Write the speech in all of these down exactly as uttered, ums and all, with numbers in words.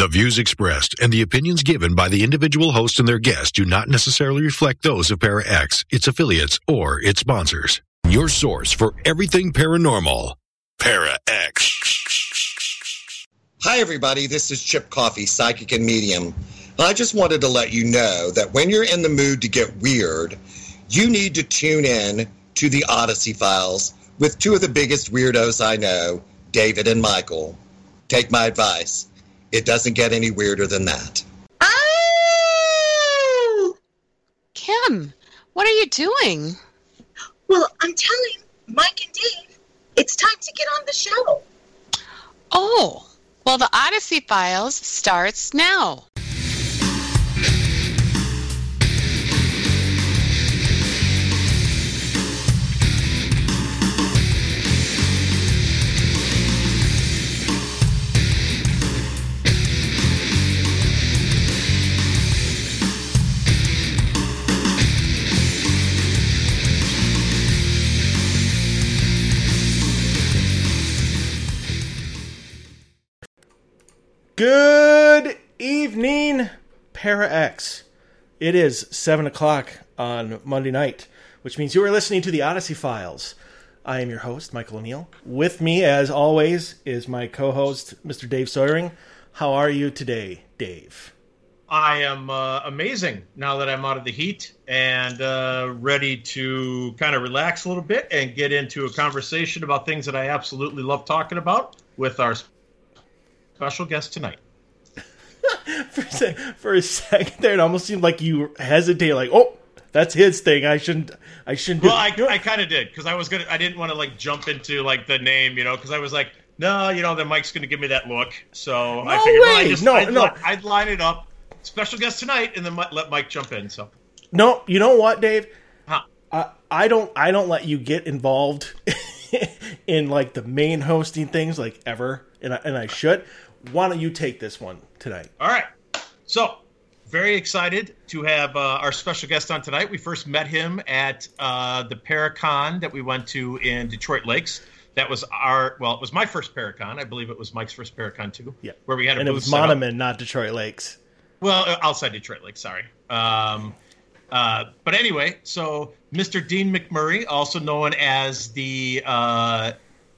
The views expressed and the opinions given by the individual host and their guests do not necessarily reflect those of ParaX, its affiliates, or its sponsors. Your source for everything paranormal. ParaX. Hi, everybody. This is Chip Coffey, psychic and medium. I just wanted to let you know that when you're in the mood to get weird, you need to tune in to the Odyssey Files with two of the biggest weirdos I know, David and Michael. Take my advice. It doesn't get any weirder than that. Oh! Kim, what are you doing? Well, I'm telling Mike and Dave, it's time to get on the show. Oh, well, the Odyssey Files starts now. Good evening, ParaX. It is seven o'clock on Monday night, which means you are listening to the Odyssey Files. I am your host, Michael O'Neill. With me, as always, is my co-host, Mister Dave Sawyering. How are you today, Dave? I am uh, amazing now that I'm out of the heat and uh, ready to kind of relax a little bit and get into a conversation about things that I absolutely love talking about with our special guest tonight. for, a sec- for a second there, it almost seemed like you hesitated, like, "Oh, that's his thing. I shouldn't. I shouldn't." Well, do I, I kind of did because I was gonna. I didn't want to like jump into like the name, you know, because I was like, no, you know, then Mike's gonna give me that look. So No I figured, well, way. I just, No, I'd, no. li- I'd line it up. Special guest tonight, and then mi- let Mike jump in. So No, you know what, Dave? Huh. I, I don't. I don't let you get involved in like the main hosting things like ever, and I, and I should. Why don't you take this one tonight? All right. So, very excited to have uh, our special guest on tonight. We first met him at uh, the Paracon that we went to in Detroit Lakes. That was our, well, it was my first Paracon. I believe it was Mike's first Paracon, too. Yeah. Where we had a and it booth was set up. Monoman, not Detroit Lakes. Well, uh, outside Detroit Lakes, sorry. Um, uh, but anyway, so Mister Dean McMurray, also known as the uh,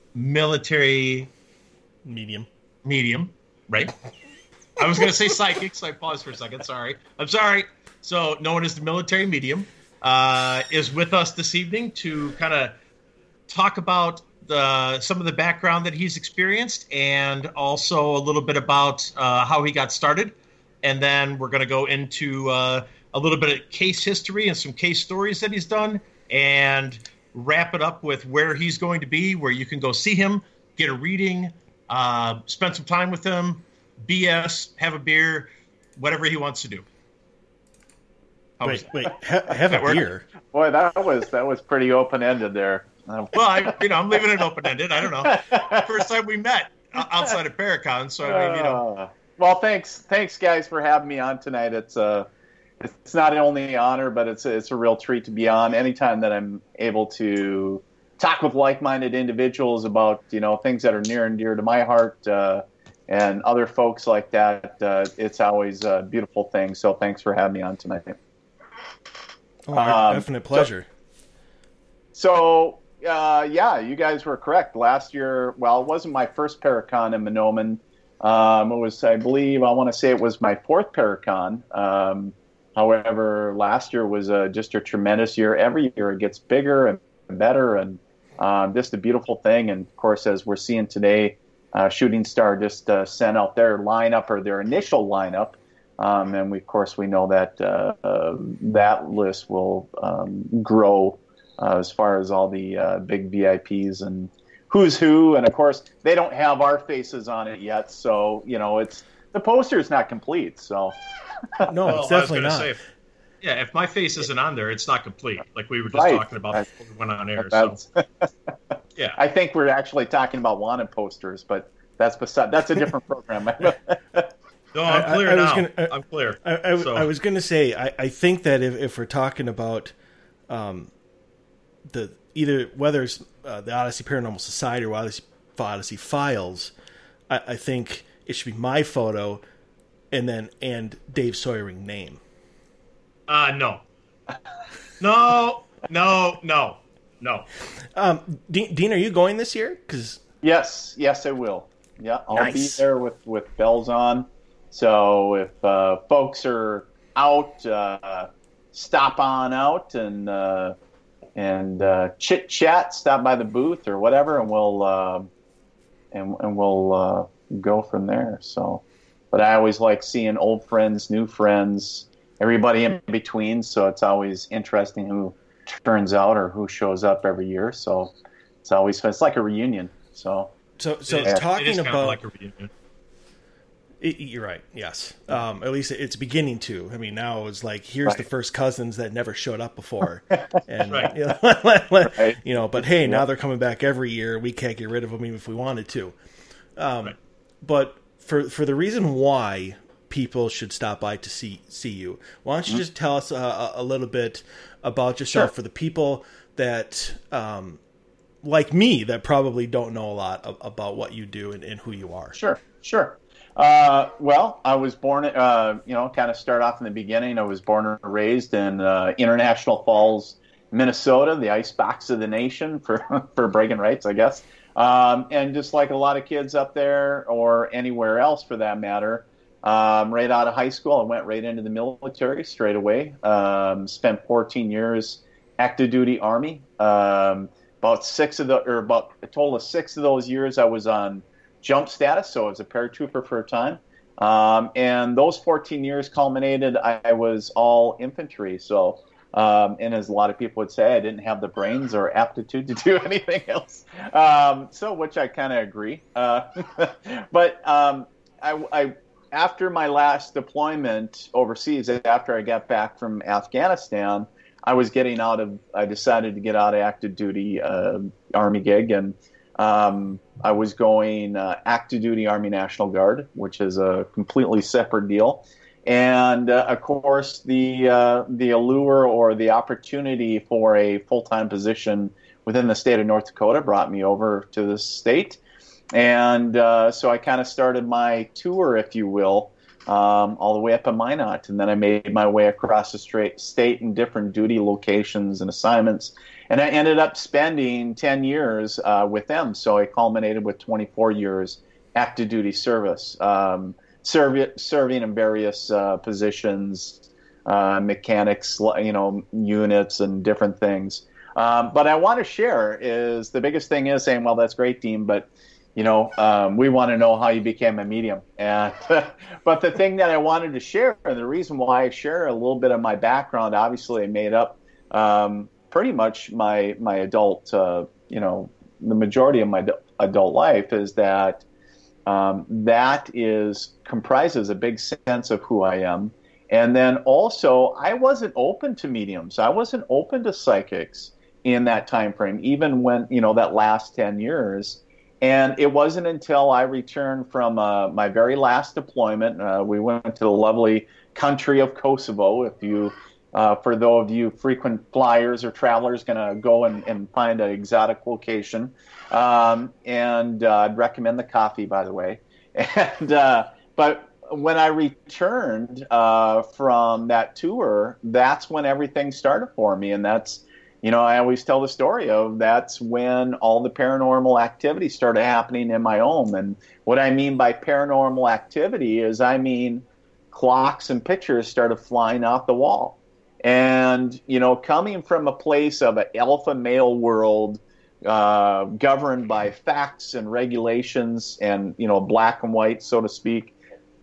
military Medium. medium, right? I was going to say psychic, so I paused for a second. Sorry. I'm sorry. So, known as the military medium, uh, is with us this evening to kind of talk about the some of the background that he's experienced and also a little bit about uh, how he got started. And then we're going to go into uh, a little bit of case history and some case stories that he's done and wrap it up with where he's going to be, where you can go see him, get a reading, uh, spend some time with him, B S, have a beer, whatever he wants to do. How was Wait, that? wait, ha- have a That work? beer. Boy, that was that was pretty open ended there. Well, I, you know, I'm leaving it open ended. I don't know. First time we met o- outside of Paracon, so I mean, you know. Uh, well, thanks, thanks guys for having me on tonight. It's uh, it's not only an honor, but it's a, it's a real treat to be on. Anytime that I'm able to talk with like-minded individuals about you know things that are near and dear to my heart. Uh, And other folks like that, uh, it's always a beautiful thing. So thanks for having me on tonight. Oh, our Um, definite pleasure. So, uh, yeah, you guys were correct. Last year, well, it wasn't my first Paracon in Monoman. Um, it was, I believe, I want to say it was my fourth Paracon. Um, however, last year was uh, just a tremendous year. Every year it gets bigger and better, and um, just a beautiful thing. And, of course, as we're seeing today, Uh, Shooting Star just uh, sent out their lineup or their initial lineup, um, and we, of course we know that uh, uh, that list will um, grow uh, as far as all the uh, big V I Ps and who's who, and of course they don't have our faces on it yet, so you know it's the poster is not complete. So No, Well, it's definitely I was not. gonna say, if, yeah, if my face isn't on there, it's not complete. Like we were just Right. talking about before we went on air. So that's, yeah, I think we're actually talking about wanted posters, but that's beside that's a different program. no, I'm I- clear I- I was now. gonna- I- I'm clear. I, I, So- I was going to say, I, I think that if, if we're talking about um, the either whether it's uh, the Odyssey Paranormal Society or Odyssey, Odyssey Files, I, I think it should be my photo and then and Dave Sawyering name. Uh, no. No, no, no, no. Um, Dean, Dean, are you going this year? Because yes, yes, I will. Yeah, I'll nice. be there with, with bells on. So if uh, folks are out, uh, stop on out and uh, and uh, chit chat. Stop by the booth or whatever, and we'll uh, and and we'll uh, go from there. So, but I always like seeing old friends, new friends, everybody in between. So it's always interesting who turns out or who shows up every year. So it's always fun. It's like a reunion. So so so it is, talking it is about like a reunion. It, you're right. Yes. Um, at least it's beginning to. I mean, now it's like here's right. the first cousins that never showed up before, and right. you, know, right. you know. But hey, now they're coming back every year. We can't get rid of them even if we wanted to. Um, right. But for for the reason why people should stop by to see see you, why don't you mm-hmm. just tell us a, a little bit about yourself sure. for the people that, um, like me, that probably don't know a lot of, about what you do and, and who you are. Sure. Sure. Uh, well, I was born, uh, you know, kind of start off in the beginning. I was born and raised in uh, International Falls, Minnesota, the icebox of the nation for, for bragging rights, I guess. Um, and just like a lot of kids up there or anywhere else for that matter, um, right out of high school, I went right into the military straight away. Um, spent fourteen years active duty Army. Um, about six of the, or about a total of six of those years I was on jump status, so I was a paratrooper for a time. Um, and those fourteen years culminated, I, I was all infantry. So, um, and as a lot of people would say, I didn't have the brains or aptitude to do anything else. Um, so, which I kind of agree. Uh, but um, I, I, after my last deployment overseas, after I got back from Afghanistan, I was getting out of, I decided to get out of active duty uh, Army gig, and Um, I was going uh, active duty Army National Guard, which is a completely separate deal. And uh, of course, the uh, the allure or the opportunity for a full-time position within the state of North Dakota brought me over to this state. And uh, so I kind of started my tour, if you will, um, all the way up in Minot. And then I made my way across the straight state in different duty locations and assignments. And I ended up spending ten years uh, with them. So I culminated with twenty-four years active duty service, um, serv- serving in various uh, positions, uh, mechanics, you know, units and different things. Um, but I want to share is the biggest thing is saying, well, that's great, Dean, but you know, um, we want to know how you became a medium. And but the thing that I wanted to share, and the reason why I share a little bit of my background, obviously I made up um, pretty much my my adult, uh, you know, the majority of my adult life is that um, that is comprises a big sense of who I am. And then also, I wasn't open to mediums. I wasn't open to psychics in that time frame, even when, you know, that last ten years. And it wasn't until I returned from uh, my very last deployment. Uh, we went to the lovely country of Kosovo. If you, uh, for those of you frequent flyers or travelers, going to go and, and find an exotic location. Um, and uh, I'd recommend the coffee, by the way. And uh, but when I returned uh, from that tour, that's when everything started for me. And that's, you know, I always tell the story of that's when all the paranormal activity started happening in my home. And what I mean by paranormal activity is I mean clocks and pictures started flying off the wall. And, you know, coming from a place of an alpha male world uh, governed by facts and regulations and, you know, black and white, so to speak,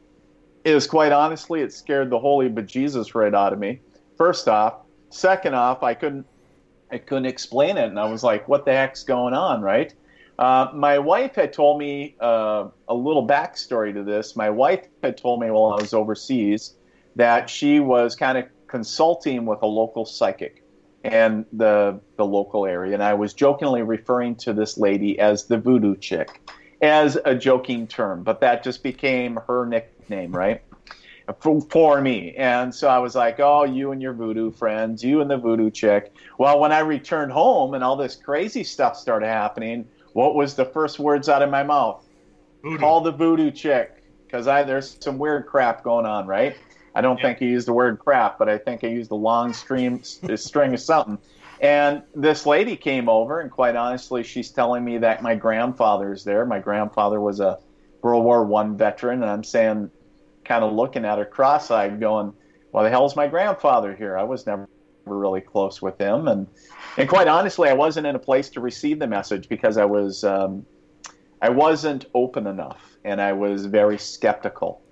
is quite honestly, it scared the holy bejesus right out of me. First off. Second off, I couldn't I couldn't explain it, and I was like, what the heck's going on, right? Uh, my wife had told me uh, a little backstory to this. My wife had told me while I was overseas that she was kind of consulting with a local psychic in the, the local area, and I was jokingly referring to this lady as the voodoo chick, as a joking term, but that just became her nickname, right? For, for me. And so I was like, oh, you and your voodoo friends, you and the voodoo chick. Well, when I returned home and all this crazy stuff started happening, what was the first words out of my mouth? Voodoo. Call the voodoo chick. because I there's some weird crap going on, right? I don't Yeah. think I used the word crap, but I think I used a long stream a string of something. And this lady came over, and quite honestly, she's telling me that my grandfather's there. My grandfather was a World War One veteran, and I'm saying, kind of looking at her cross-eyed, going, "Well, the hell's my grandfather here? I was never really close with him." And and quite honestly, I wasn't in a place to receive the message because I was um, I wasn't open enough, and I was very skeptical.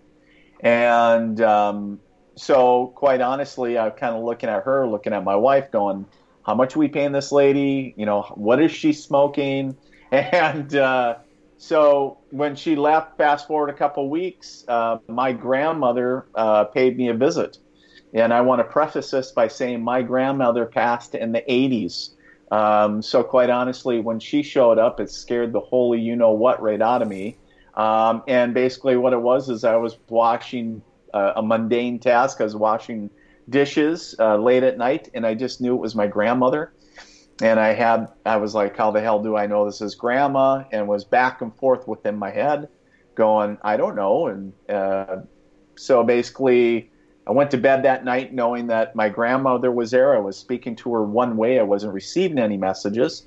And um, so, quite honestly, I'm kind of looking at her, looking at my wife, going, "How much are we paying this lady? You know, what is she smoking?" And uh, so when she left, fast forward a couple of weeks, uh, my grandmother uh, paid me a visit. And I want to preface this by saying my grandmother passed in the eighties. Um, so quite honestly, when she showed up, it scared the holy you-know-what right out of me. Um, and basically what it was is I was washing uh, a mundane task. I was washing dishes uh, late at night, and I just knew it was my grandmother. And I had, I was like, how the hell do I know this is grandma? And was back and forth within my head going, I don't know. And uh, so basically I went to bed that night knowing that my grandmother was there. I was speaking to her one way. I wasn't receiving any messages.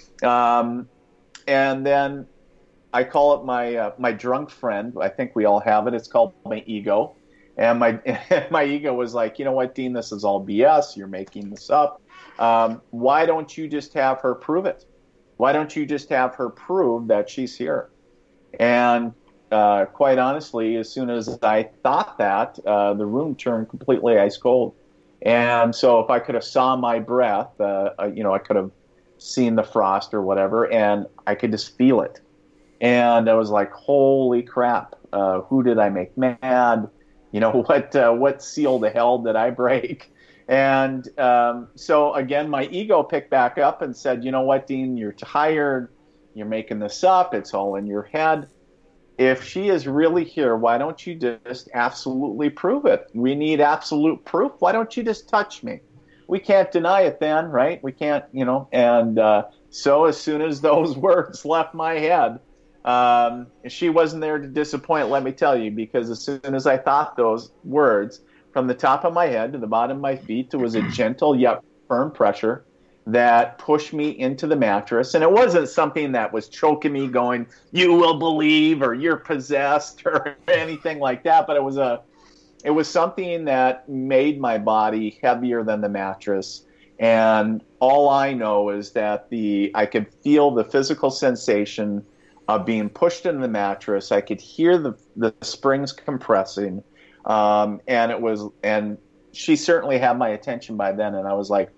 Um, and then I call it my uh, my drunk friend. I think we all have it. It's called my ego. And my my ego was like, you know what, Dean, this is all B S. You're making this up. Um, why don't you just have her prove it? Why don't you just have her prove that she's here? And uh, quite honestly, as soon as I thought that, uh, the room turned completely ice cold. And so if I could have saw my breath, uh, you know, I could have seen the frost or whatever, and I could just feel it. And I was like, holy crap, uh, who did I make mad? You know, what uh, what seal to hell did I break? And um, so, again, my ego picked back up and said, you know what, Dean, you're tired. You're making this up. It's all in your head. If she is really here, why don't you just absolutely prove it? We need absolute proof. Why don't you just touch me? We can't deny it then, right? We can't, you know. And uh, so as soon as those words left my head, um, she wasn't there to disappoint, let me tell you, because as soon as I thought those words, from the top of my head to the bottom of my feet, there was a gentle yet firm pressure that pushed me into the mattress. And it wasn't something that was choking me going, you will believe, or you're possessed, or anything like that. But it was a, it was something that made my body heavier than the mattress. And all I know is that the I could feel the physical sensation of being pushed into the mattress. I could hear the, the springs compressing. Um, and it was, and she certainly had my attention by then. And I was like,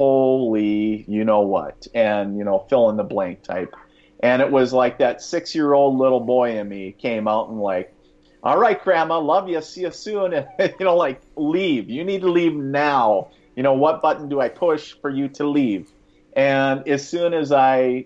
holy, you know what? And, you know, fill in the blank type. And it was like that six-year-old little boy in me came out and like, all right, Grandma, love you. See you soon. And, you know, like, leave. You need to leave now. You know, what button do I push for you to leave? And as soon as I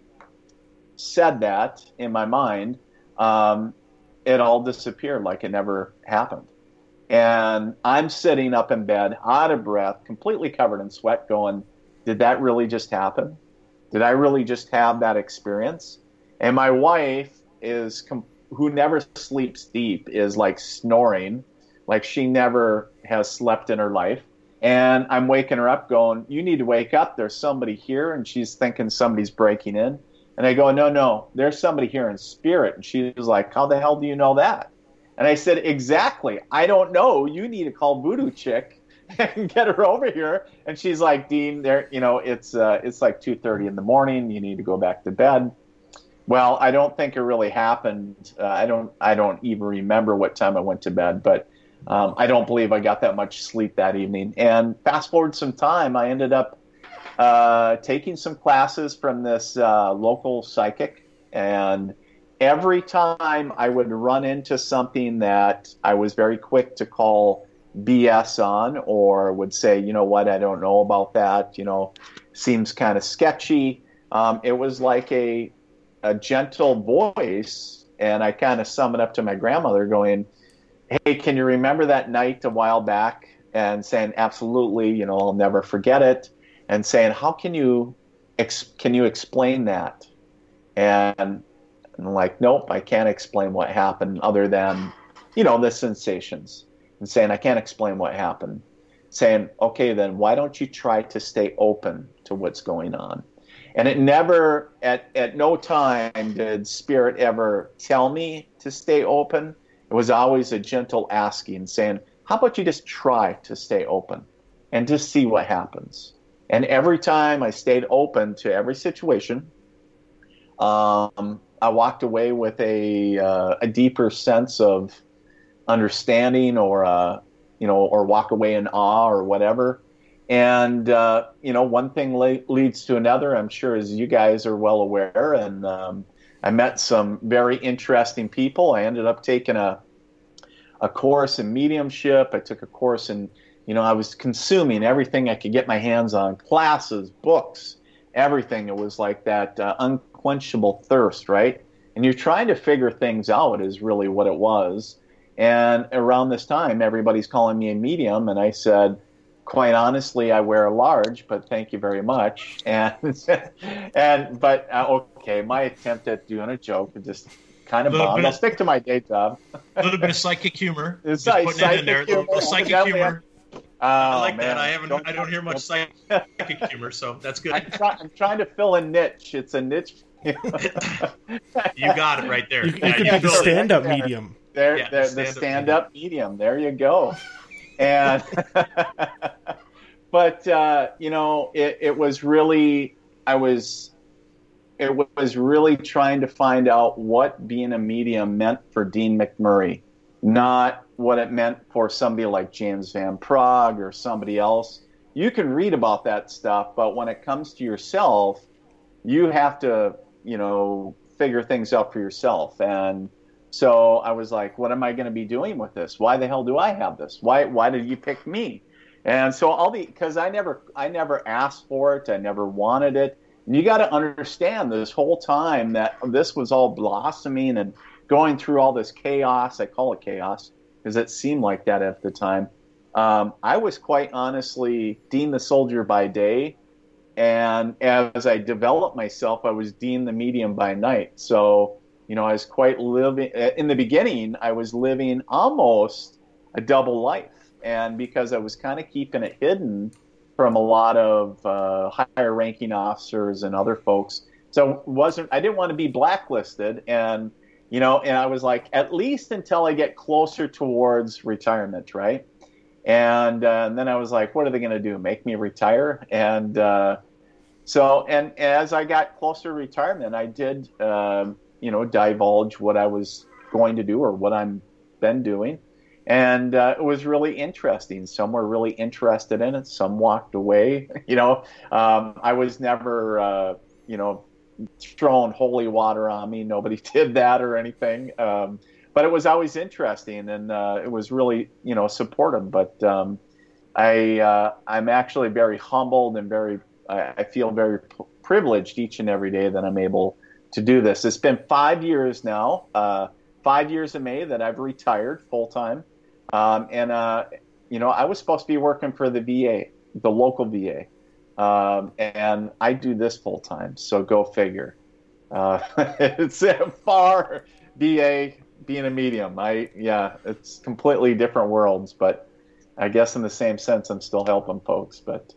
said that in my mind, um, it all disappeared like it never happened. And I'm sitting up in bed, out of breath, completely covered in sweat, going, did that really just happen? Did I really just have that experience? And my wife is, who never sleeps deep, is like snoring, like she never has slept in her life. And I'm waking her up going, you need to wake up. There's somebody here. And she's thinking somebody's breaking in. And I go, no, no, there's somebody here in spirit. And she was like, how the hell do you know that? And I said, exactly. I don't know. You need to call Voodoo Chick and get her over here. And she's like, Dean, there, you know, it's uh, it's like two thirty in the morning. You need to go back to bed. Well, I don't think it really happened. Uh, I don't I don't even remember what time I went to bed, but um, I don't believe I got that much sleep that evening. And fast forward some time, I ended up uh, taking some classes from this uh, local psychic, and every time I would run into something that I was very quick to call B S on, or would say, you know what, I don't know about that, you know, seems kind of sketchy. Um, it was like a, a gentle voice, and I kind of sum it up to my grandmother going, hey, can you remember that night a while back? And saying, absolutely, you know, I'll never forget it. And saying, how can you, ex- can you explain that? And And I'm like, nope, I can't explain what happened other than you know, the sensations, and saying, I can't explain what happened. Saying, okay, then why don't you try to stay open to what's going on? And it never, at, at no time did Spirit ever tell me to stay open. It was always a gentle asking, saying, how about you just try to stay open and just see what happens? And every time I stayed open to every situation, um, I walked away with a, uh, a deeper sense of understanding, or, uh, you know, or walk away in awe or whatever. And, uh, you know, one thing le- leads to another, I'm sure, as you guys are well aware. And um, I met some very interesting people. I ended up taking a a course in mediumship. I took a course in, you know, I was consuming everything I could get my hands on, classes, books, everything. It was like that uh, unquenchable thirst, right? And you're trying to figure things out is really what it was. And around this time, everybody's calling me a medium. And I said, quite honestly, I wear a large, but thank you very much. And, and but, uh, okay, my attempt at doing a joke just kind of bombed. I'll stick to my day job. A little bit of psychic humor. It's just like, putting it in there. A little, little psychic humor. Oh, I like man. that. I haven't. Don't, I don't hear much psychic humor, so that's good. I'm, try, I'm trying to fill a niche. It's a niche. You got it right there. You, you yeah, could you be the stand-up there. medium. There, Yeah, there, the the stand-up stand-up medium. There you go. And, but uh, you know, it, it was really. I was. It was really trying to find out what being a medium meant for Dean McMurray, not what it meant for somebody like James Van Praagh or somebody else. You can read about that stuff, but when it comes to yourself, you have to, you know, figure things out for yourself. And so I was like, what am I going to be doing with this? Why the hell do I have this? Why why did you pick me? And so all the, because I never I never asked for it. I never wanted it. And you got to understand this whole time that this was all blossoming and going through all this chaos. I call it chaos because it seemed like that at the time. Um, I was quite honestly Dean the Soldier by day. And as I developed myself, I was Dean the Medium by night. So, you know, I was quite living, in the beginning, I was living almost a double life. And because I was kind of keeping it hidden from a lot of uh, higher ranking officers and other folks. So wasn't I didn't want to be blacklisted. And, you know, and I was like, at least until I get closer towards retirement, right? And, uh, and then I was like, what are they going to do? Make me retire? And uh, so, and as I got closer to retirement, I did, uh, you know, divulge what I was going to do or what I'm been doing. And uh, it was really interesting. Some were really interested in it. Some walked away. You know, um, I was never, uh, you know, throwing holy water on me. Nobody did that or anything. Um, but it was always interesting, and uh, it was really, you know, supportive. But um, I, uh, I'm actually very humbled and very, I, I feel very p- privileged each and every day that I'm able to do this. It's been five years now, uh, five years in May that I've retired full time. Um, and, uh, you know, I was supposed to be working for the V A, the local V A. Um, and I do this full time. So go figure. Uh, it's far V A being a medium. I, yeah, it's completely different worlds, but I guess in the same sense, I'm still helping folks, but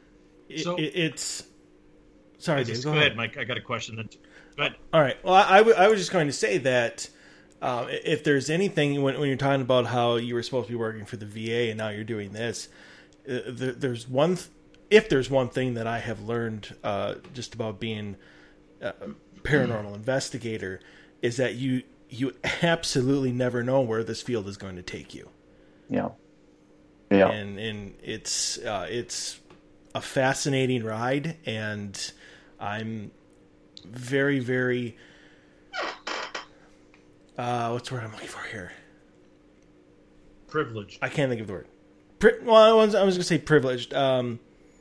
So, it, it's sorry, Dave, just, go, go ahead. ahead, Mike. I got a question. Then. Go ahead. All right. Well, I, I, w- I was just going to say that uh, if there's anything when, when you're talking about how you were supposed to be working for the V A and now you're doing this, uh, there, there's one. Th- if there's one thing that I have learned uh, just about being a paranormal investigator, is that you you absolutely never know where this field is going to take you. Yeah. Yeah. And and it's uh, it's a fascinating ride, and I'm very very uh, what's the word I'm looking for here? Privileged. I can't think of the word. Pri- well, I was, I was going to say privileged. Um,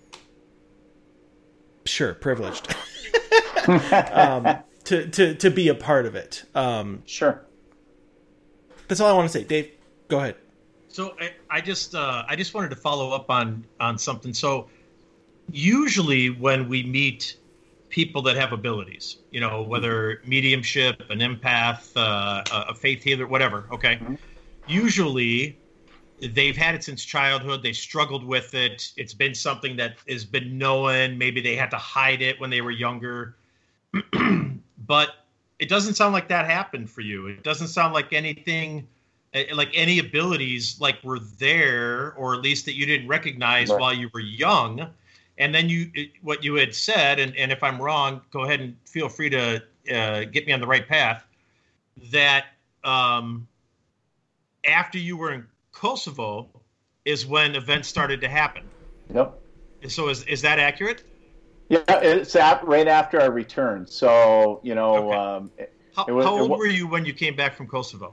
sure, privileged. um, to, to, to be a part of it. Um, sure. That's all I want to say. Dave, go ahead. So I, I just uh, I just wanted to follow up on, on something. So usually when we meet people that have abilities, you know, whether mediumship, an empath, uh, a faith healer, whatever, okay, mm-hmm. usually they've had it since childhood. They struggled with it. It's been something that has been known. Maybe they had to hide it when they were younger. But it doesn't sound like that happened for you. It doesn't sound like anything, like any abilities like were there, or at least that you didn't recognize right. while you were young. And then you, what you had said, and, and if I'm wrong, go ahead and feel free to uh, get me on the right path, that um, after you were in Kosovo is when events started to happen. Yep. So is is that accurate? Yeah, it's at, right after I returned. So, you know... Okay. Um, it, how, it was, how old it, were you when you came back from Kosovo?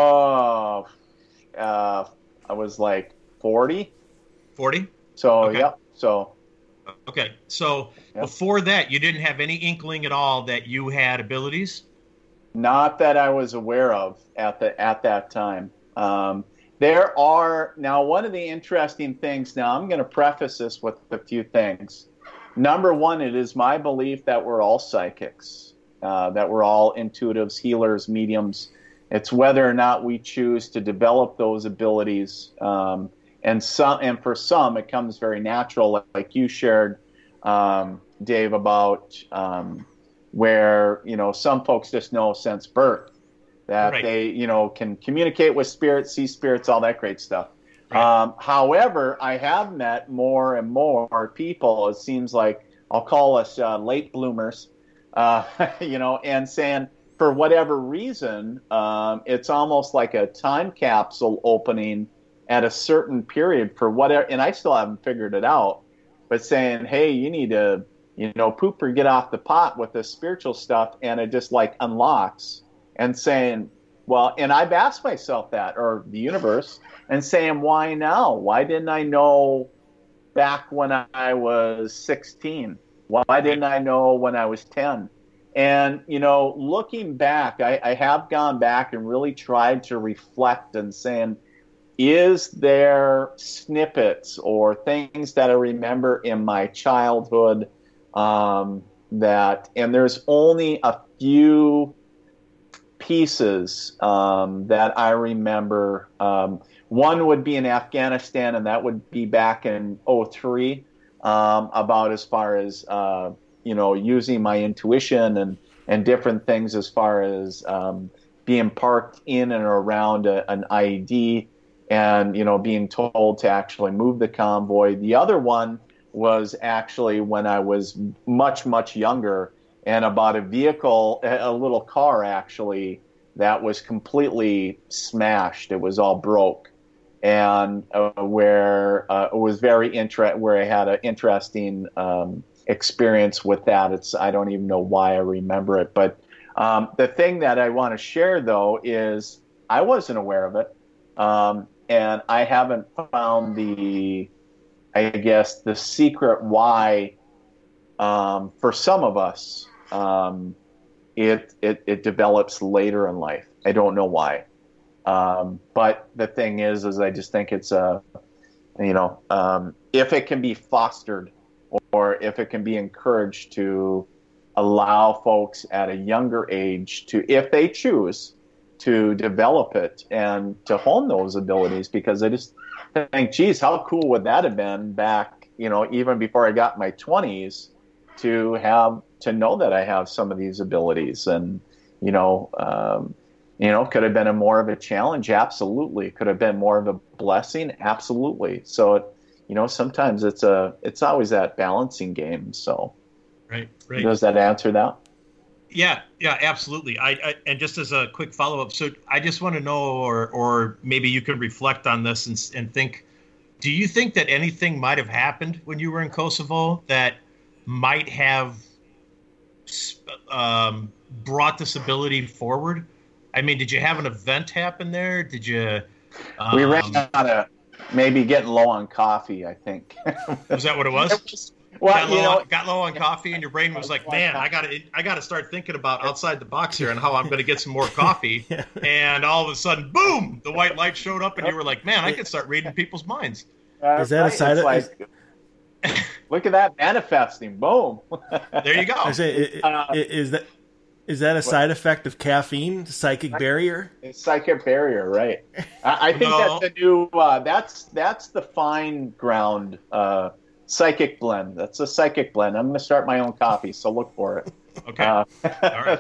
Oh, uh, I was like forty. forty? So, okay. yep. So... Okay, so yep. before that, you didn't have any inkling at all that you had abilities? Not that I was aware of at the at that time. Um, there are now one of the interesting things. Now I'm going to preface this with a few things. Number one, it is my belief that we're all psychics, uh, that we're all intuitives, healers, mediums. It's whether or not we choose to develop those abilities. Um, And some, and for some, it comes very natural, like you shared, um, Dave, about um, where you know some folks just know since birth that right. they you know can communicate with spirits, see spirits, all that great stuff. Right. Um, however, I have met more and more people. It seems like I'll call us uh, late bloomers, uh, you know, and saying for whatever reason, um, it's almost like a time capsule opening at a certain period for whatever, and I still haven't figured it out, but saying, hey, you need to, you know, poop or get off the pot with this spiritual stuff, and it just like unlocks, and saying, well, and I've asked myself that, or the universe, and saying, why now? Why didn't I know back when I was sixteen? Why didn't I know when I was ten? And, you know, looking back, I, I have gone back and really tried to reflect and saying, is there snippets or things that I remember in my childhood um, that, and there's only a few pieces um, that I remember. Um, one would be in Afghanistan, and that would be back in oh three, um, about as far as, uh, you know, using my intuition and, and different things as far as um, being parked in and around a, an I E D, and, you know, being told to actually move the convoy. The other one was actually when I was much, much younger, and about a vehicle, a little car actually, that was completely smashed. It was all broke. And uh, where uh, it was very inter- where I had an interesting um, experience with that. It's I don't even know why I remember it. But um, the thing that I want to share, though, is I wasn't aware of it. Um, And I haven't found the, I guess, the secret why, um, for some of us, um, it, it it develops later in life. I don't know why. Um, but the thing is, is I just think it's a, you know, um, if it can be fostered or if it can be encouraged to allow folks at a younger age to, if they choose, to develop it and to hone those abilities, because I just think, geez, how cool would that have been back, you know, even before I got my twenties, to have, to know that I have some of these abilities. And, you know, um, you know, could have been a more of a challenge. Absolutely. Could have been more of a blessing. Absolutely. So, it, you know, sometimes it's a, it's always that balancing game. So right, right. Does that answer that? Yeah, yeah, absolutely. I, I and just as a quick follow-up, so I just want to know, or or maybe you can reflect on this and and think, do you think that anything might have happened when you were in Kosovo that might have um, brought this ability forward? I mean, did you have an event happen there? Did you? Um, we ran out of maybe getting low on coffee, I think. Was that what it was? Well, got, low, you know, got low on coffee, and your brain was like, "Man, I got to, I got to start thinking about outside the box here and how I'm going to get some more coffee." yeah. And all of a sudden, boom! The white light showed up, and you were like, "Man, I can start reading people's minds." Uh, is that right? a side of like, look at that manifesting? Boom! There you go. I say, it, uh, is that Is that a side effect of caffeine, psychic barrier? It's psychic barrier, right? I, I think No. that's the new. Uh, that's that's the fine ground uh, psychic blend. That's a psychic blend. I'm going to start my own coffee, so look for it. Okay. Uh, All right.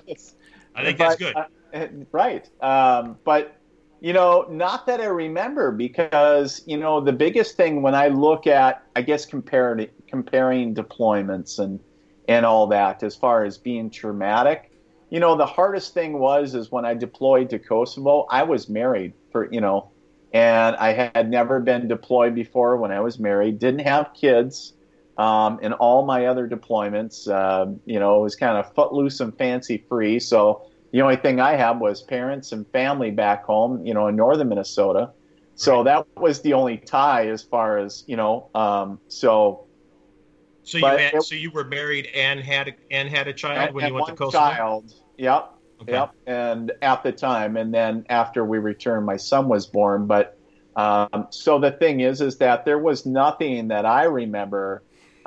I think but, that's good. uh, right. Um, but, you know, not that I remember, because, you know, the biggest thing when I look at, I guess, comparing, comparing deployments and, and all that as far as being traumatic, you know, the hardest thing was is when I deployed to Kosovo, I was married for, you know, and I had never been deployed before when I was married, didn't have kids. Um, in all my other deployments, uh, you know, it was kind of footloose and fancy free. So the only thing I had was parents and family back home, you know, in northern Minnesota. So that was the only tie as far as, you know, um, so. So you but had, it- so you were married and had and had a child and, when you and went to one Kosovo? child. Yep. Okay. Yep. And at the time, and then after we returned, my son was born. But um, so the thing is, is that there was nothing that I remember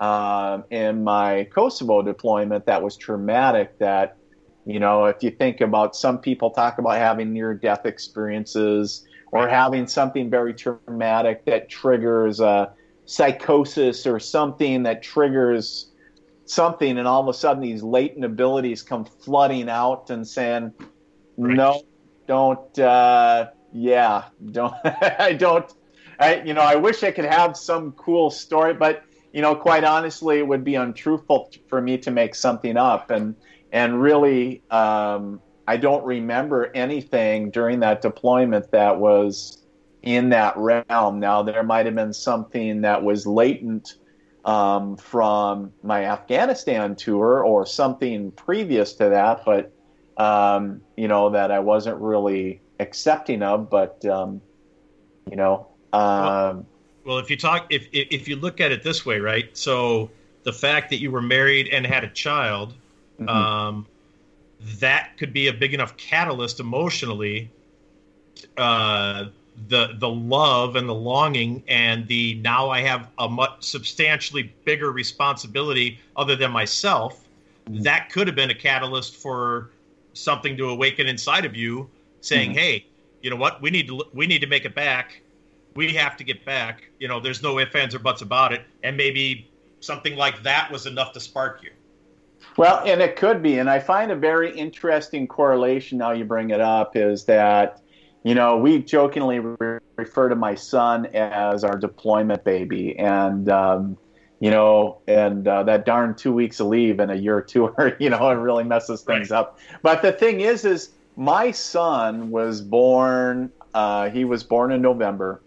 um, in my Kosovo deployment that was traumatic. That, you know, if you think about, some people talk about having near-death experiences or having something very traumatic that triggers a psychosis or something that triggers something, and all of a sudden these latent abilities come flooding out and saying, Right. no, don't, uh, yeah, don't, I don't, I, you know, I wish I could have some cool story, but, you know, quite honestly, it would be untruthful for me to make something up. And, and really, um, I don't remember anything during that deployment that was in that realm. Now, there might have been something that was latent um, from my Afghanistan tour or something previous to that, but, um, you know, that I wasn't really accepting of. But, um, you know, um, Well, if you talk, if if if you look at it this way, right? So the fact that you were married and had a child, Mhm. um, that could be a big enough catalyst emotionally. Uh, the the love and the longing and the now I have a much substantially bigger responsibility other than myself. Mhm. That could have been a catalyst for something to awaken inside of you, saying, Mhm. "Hey, you know what? We need to we need to make it back. We have to get back. You know, there's no ifs, ands, or buts about it." And maybe something like that was enough to spark you. Well, and it could be. And I find a very interesting correlation, now you bring it up, is that, you know, we jokingly re- refer to my son as our deployment baby. And, um, you know, and uh, that darn two weeks of leave in a year tour, you know, it really messes things Right. up. But the thing is, is my son was born, uh, he was born in November.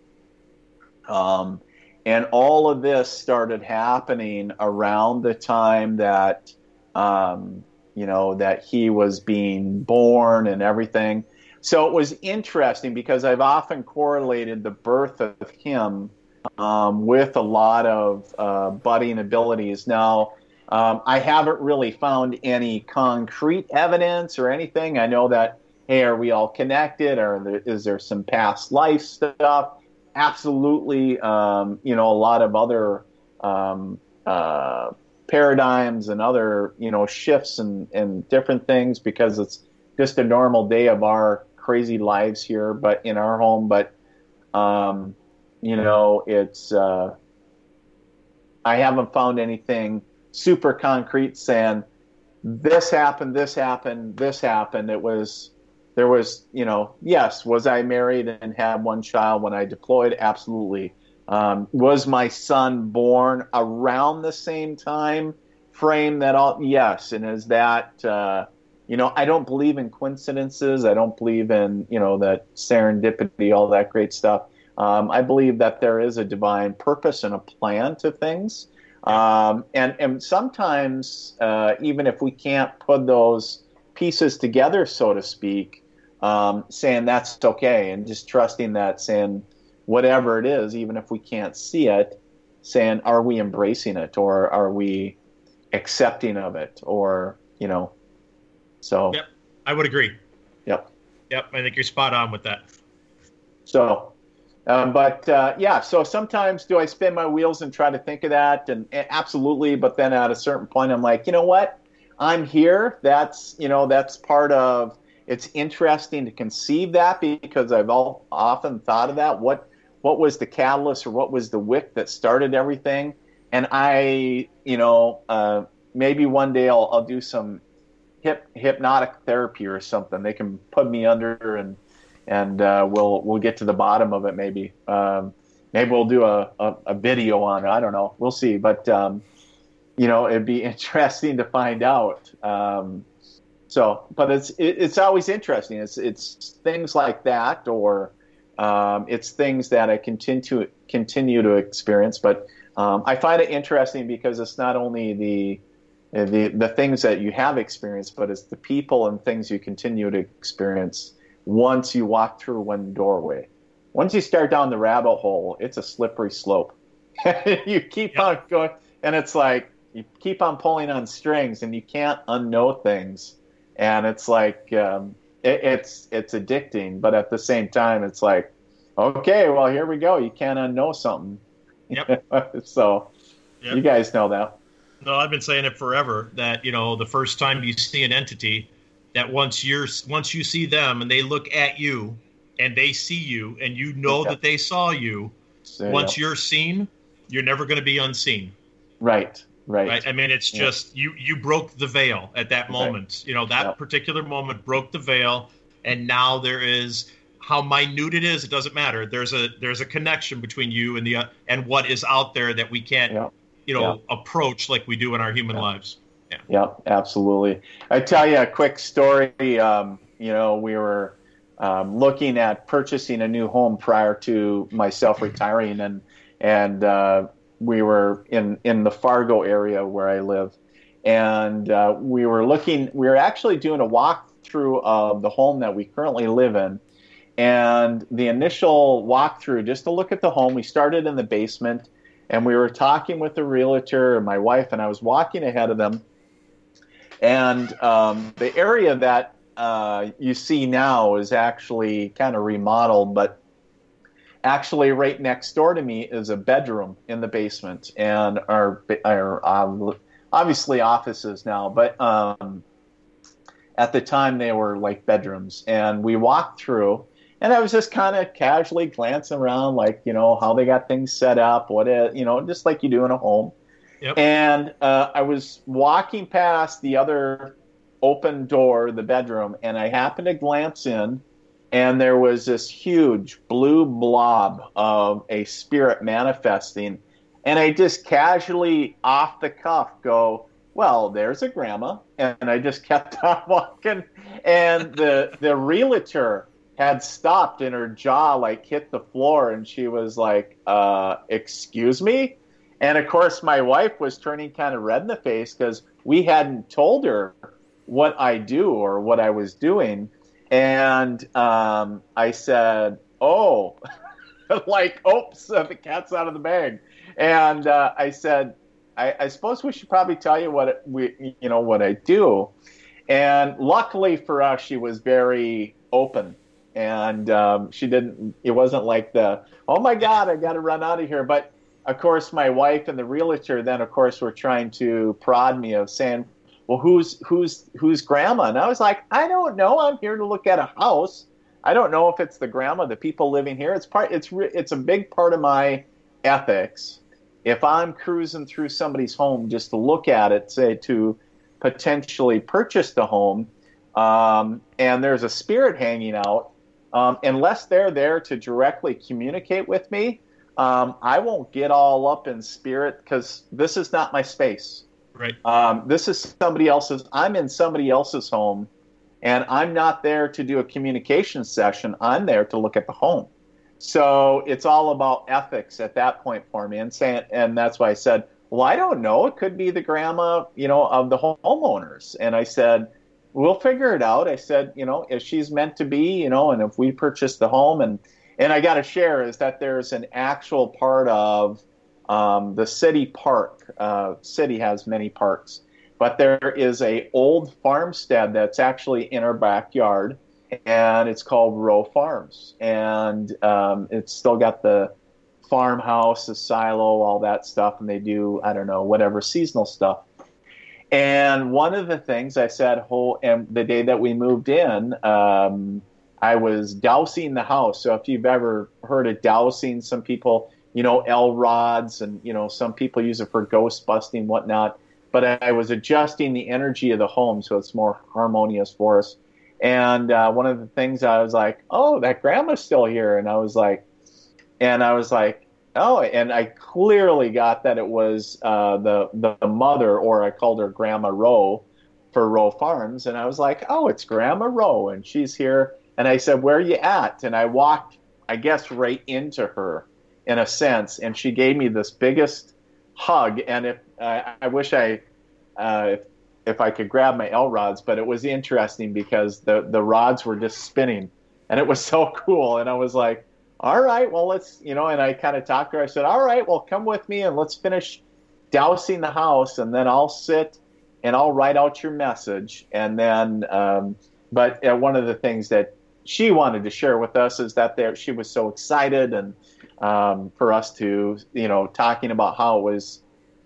Um, and all of this started happening around the time that, um, you know, that he was being born and everything. So it was interesting because I've often correlated the birth of him um, with a lot of uh, budding abilities. Now, um, I haven't really found any concrete evidence or anything. I know that, hey, are we all connected? Or there, is there some past life stuff? Absolutely. Um, you know, a lot of other um, uh, paradigms and other, you know, shifts and, and different things, because it's just a normal day of our crazy lives here, but in our home. But, um, you know, it's, uh, I haven't found anything super concrete saying this happened, this happened, this happened. It was, there was, you know, yes, was I married and had one child when I deployed? Absolutely. Um, was my son born around the same time frame that all? Yes. And is that, uh, you know, I don't believe in coincidences. I don't believe in, you know, that serendipity, all that great stuff. Um, I believe that there is a divine purpose and a plan to things. Um, and, and sometimes, uh, even if we can't put those pieces together, so to speak, um, saying that's okay, and just trusting that, saying whatever it is, even if we can't see it, saying, are we embracing it, or are we accepting of it, or, you know, so. Yep, I would agree. Yep. Yep, I think you're spot on with that. So, um, but uh, yeah, so sometimes do I spin my wheels and try to think of that? And, and absolutely, but then at a certain point, I'm like, you know what? I'm here. That's, you know, that's part of, it's interesting to conceive that because I've all, often thought of that. What, what was the catalyst or what was the wick that started everything? And I, you know, uh, maybe one day I'll, I'll do some hip, hypnotic therapy or something. They can put me under and, and uh, we'll, we'll get to the bottom of it maybe. Um, maybe we'll do a, a, a video on it. I don't know. We'll see. But, um, you know, it'd be interesting to find out. Um, so, but it's it, it's always interesting. It's it's things like that, or um, it's things that I continue to continue to experience. But um, I find it interesting because it's not only the the the things that you have experienced, but it's the people and things you continue to experience once you walk through one doorway. Once you start down the rabbit hole, it's a slippery slope. You keep yep. on going, and it's like. You keep on pulling on strings, and you can't unknow things, and it's like um, it, it's it's addicting. But at the same time, it's like, okay, well, here we go. You can't unknow something. Yep. So yep. You guys know that. No, I've been saying it forever. That you know, the first time you see an entity, that once you're once you see them and they look at you, and they see you, and you know yep. that they saw you. So, once yep. you're seen, you're never going to be unseen. Right. Right. right. I mean, it's just yeah. you, you broke the veil at that moment. Right. You know, that yep. particular moment broke the veil. And now there is how minute it is. It doesn't matter. There's a there's a connection between you and the uh, and what is out there that we can't, yep. you know, yep. approach like we do in our human yep. lives. Yeah. Yep, absolutely. I tell you a quick story. Um, you know, we were um, looking at purchasing a new home prior to myself retiring, and and uh, we were in, in the Fargo area where I live, and uh, we were looking. We were actually doing a walkthrough of the home that we currently live in, and the initial walkthrough, just to look at the home, we started in the basement, and we were talking with the realtor and my wife, and I was walking ahead of them, and um, the area that uh, you see now is actually kind of remodeled, but actually, right next door to me is a bedroom in the basement, and our, our um, obviously offices now, but um, at the time they were like bedrooms. And we walked through, and I was just kind of casually glancing around, like, you know, how they got things set up, what it, you know, just like you do in a home. Yep. And uh, I was walking past the other open door, the bedroom, and I happened to glance in. And there was this huge blue blob of a spirit manifesting. And I just casually, off the cuff, go, well, there's a grandma. And I just kept on walking. And the the realtor had stopped, and her jaw, like, hit the floor. And she was like, uh, excuse me? And, of course, my wife was turning kind of red in the face because we hadn't told her what I do or what I was doing. And um, I said, oh, like, oops, the cat's out of the bag. And uh, I said, I, I suppose we should probably tell you what it, we, you know, what I do. And luckily for us, she was very open. And um, she didn't, it wasn't like the, oh my God, I got to run out of here. But of course, my wife and the realtor then, of course, were trying to prod me of saying, well, who's who's who's grandma? And I was like, I don't know. I'm here to look at a house. I don't know if it's the grandma, the people living here. It's part. It's re- it's a big part of my ethics. If I'm cruising through somebody's home just to look at it, say to potentially purchase the home, um, and there's a spirit hanging out, um, unless they're there to directly communicate with me, um, I won't get all up in spirit because this is not my space. Right. Um, this is somebody else's. I'm in somebody else's home, and I'm not there to do a communication session. I'm there to look at the home. So it's all about ethics at that point for me, and saying, and that's why I said, well, I don't know. It could be the grandma, you know, of the homeowners. And I said, we'll figure it out. I said, you know, if she's meant to be, you know, and if we purchase the home, and and I got to share is that there's an actual part of Um, the city park. Uh, city has many parks, but there is a old farmstead that's actually in our backyard, and it's called Row Farms, and um, it's still got the farmhouse, the silo, all that stuff, and they do, I don't know, whatever seasonal stuff. And one of the things I said, whole, and the day that we moved in, um, I was dousing the house. So if you've ever heard of dousing, some people, you know, L rods, and, you know, some people use it for ghost busting, whatnot. But I was adjusting the energy of the home so it's more harmonious for us. And uh, one of the things I was like, oh, that grandma's still here. And I was like, and I was like, oh, and I clearly got that it was uh, the the mother, or I called her Grandma Rowe for Rowe Farms. And I was like, oh, it's Grandma Rowe, and she's here. And I said, where are you at? And I walked, I guess, right into her in a sense. And she gave me this biggest hug. And if uh, I wish I, uh, if, if I could grab my L rods, but it was interesting because the, the rods were just spinning, and it was so cool. And I was like, all right, well, let's, you know, and I kind of talked to her. I said, all right, well, come with me and let's finish dousing the house, and then I'll sit and I'll write out your message. And then, um, but uh, one of the things that she wanted to share with us is that there, she was so excited, and um, for us to, you know, talking about how it was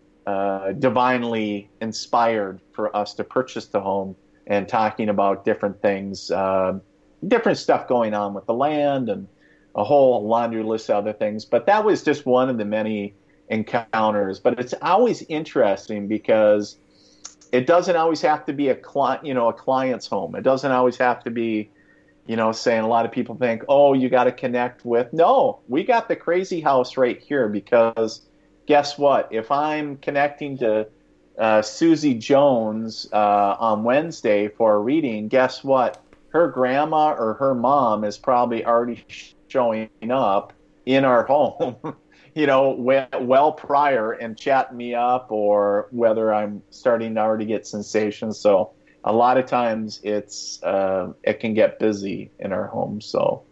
uh, divinely inspired for us to purchase the home, and talking about different things, uh, different stuff going on with the land, and a whole laundry list of other things. But that was just one of the many encounters. But it's always interesting because it doesn't always have to be a client, you know, a client's home. It doesn't always have to be, you know, saying a lot of people think, oh, you got to connect with. No, we got the crazy house right here, because guess what? If I'm connecting to uh, Susie Jones uh, on Wednesday for a reading, guess what? Her grandma or her mom is probably already showing up in our home, you know, well, well prior, and chatting me up, or whether I'm starting to already get sensations. So a lot of times it's uh, it can get busy in our home. So,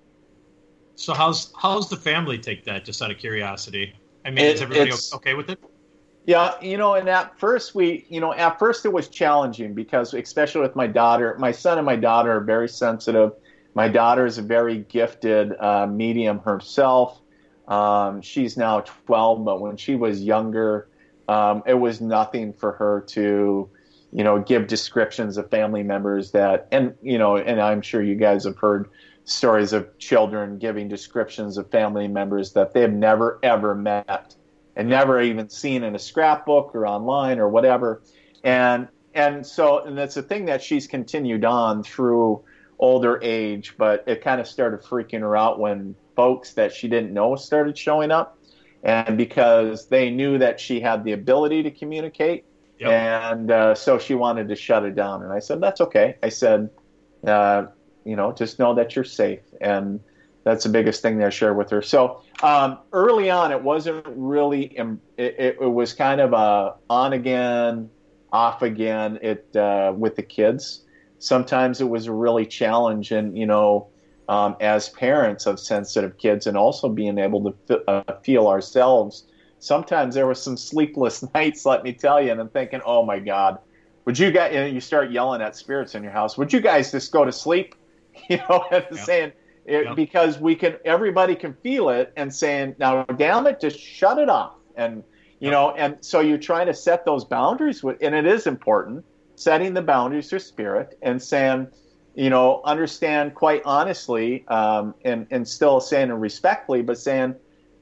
so how's how's the family take that? Just out of curiosity, I mean, it, is everybody okay with it? Yeah, you know, and at first we, you know, at first it was challenging because, especially with my daughter, my son and my daughter are very sensitive. My daughter is a very gifted uh, medium herself. Um, she's now twelve, but when she was younger, um, it was nothing for her to, you know, give descriptions of family members that, and, you know, and I'm sure you guys have heard stories of children giving descriptions of family members that they've never, ever met and never even seen in a scrapbook or online or whatever. And, and so, and that's a thing that she's continued on through older age, but it kind of started freaking her out when folks that she didn't know started showing up, and because they knew that she had the ability to communicate. Yep. And uh, so she wanted to shut it down. And I said, that's okay. I said, uh, you know, just know that you're safe. And that's the biggest thing that I shared with her. So um, early on, it wasn't really, it, it, it was kind of a on again, off again it uh, with the kids. Sometimes it was a really challenge, and, you know, um, as parents of sensitive kids, and also being able to f- uh, feel ourselves, sometimes there were some sleepless nights, let me tell you, and I'm thinking, oh my God, would you guys, and you start yelling at spirits in your house, would you guys just go to sleep? You know, and yeah. saying, it, yeah. because we can, everybody can feel it, and saying, now, damn it, just shut it off. And, you yeah. know, and so you're trying to set those boundaries with, and it is important, setting the boundaries for spirit, and saying, you know, understand quite honestly, um, and, and still saying it respectfully, but saying,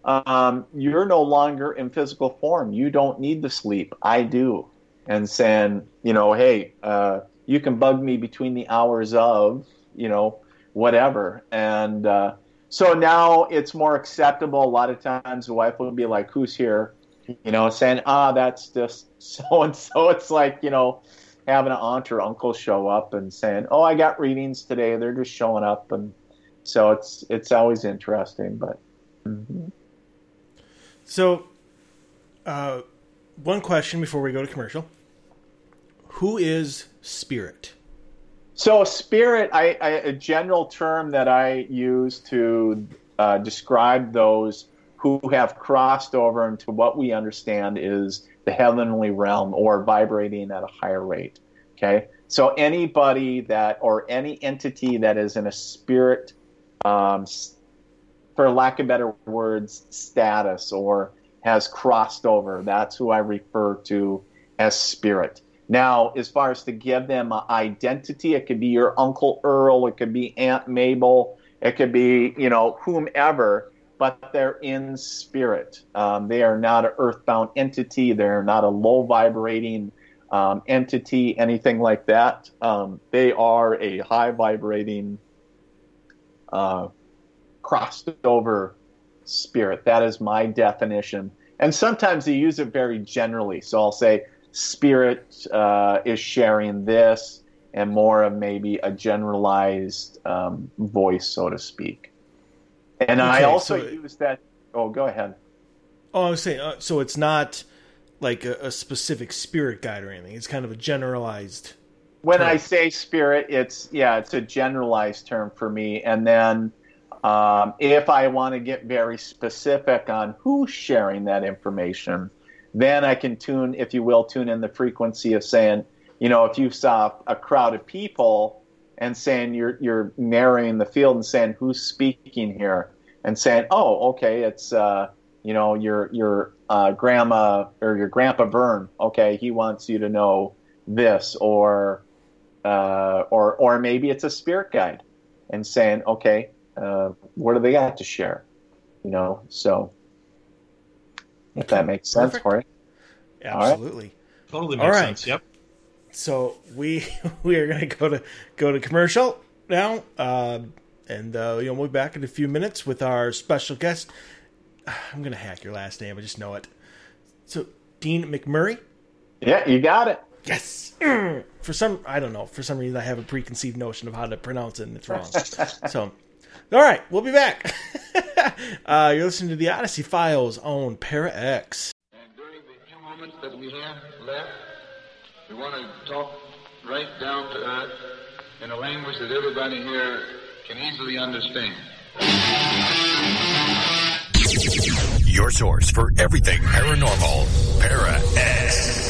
um, you're no longer in physical form. You don't need the sleep. I do. And saying, you know, hey, uh, you can bug me between the hours of, you know, whatever. And uh, so now it's more acceptable. A lot of times the wife will be like, who's here? You know, saying, ah, that's just so-and-so. It's like, you know, having an aunt or uncle show up and saying, oh, I got readings today. They're just showing up. And so it's it's always interesting. But mm-hmm. So uh, one question before we go to commercial. Who is spirit? So spirit, I, I, a general term that I use to uh, describe those who have crossed over into what we understand is the heavenly realm, or vibrating at a higher rate. Okay, so anybody that, or any entity that is in a spirit, um, for lack of better words, status, or has crossed over, that's who I refer to as spirit. Now, as far as to give them an identity, it could be your Uncle Earl, it could be Aunt Mabel, it could be, you know, whomever, but they're in spirit. Um, they are not an earthbound entity. They're not a low vibrating um, entity, anything like that. Um, they are a high vibrating, uh, crossed over spirit. That is my definition. And sometimes they use it very generally. So I'll say, spirit uh, is sharing this, and more of maybe a generalized um, voice, so to speak. And okay, I also so use that. Oh, go ahead. Oh, I was saying, uh, so it's not like a, a specific spirit guide or anything. It's kind of a generalized. When term. I say spirit, it's yeah, it's a generalized term for me. And then um, if I want to get very specific on who's sharing that information, then I can tune, if you will, tune in the frequency of saying, you know, if you saw a crowd of people and saying you're you're narrowing the field and saying who's speaking here, and saying, oh, okay, it's uh, you know, your your uh, grandma or your grandpa Vern. Okay, he wants you to know this, or uh, or or maybe it's a spirit guide, and saying, okay, uh, what do they got to share? You know, so. If that makes sense Perfect. for you. Absolutely. Right. Totally makes All right. sense. Yep. So we we are going to go to go to commercial now, uh, and uh, you know, we'll be back in a few minutes with our special guest. I'm going to hack your last name. I just know it. So Dean McMurray. Yeah, you got it. Yes. For some, I don't know. For some reason, I have a preconceived notion of how to pronounce it, and it's wrong. So. All right, we'll be back. uh, you're listening to the Odyssey Files on Para X. And during the few moments that we have left, we want to talk right down to earth in a language that everybody here can easily understand. Your source for everything paranormal, Para X.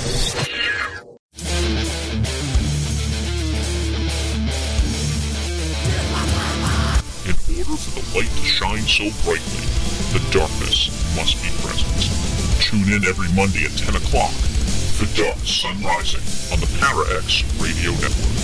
In order for the light to shine so brightly, the darkness must be present. Tune in every Monday at ten o'clock for Dark Sun Rising on the Para X Radio Network.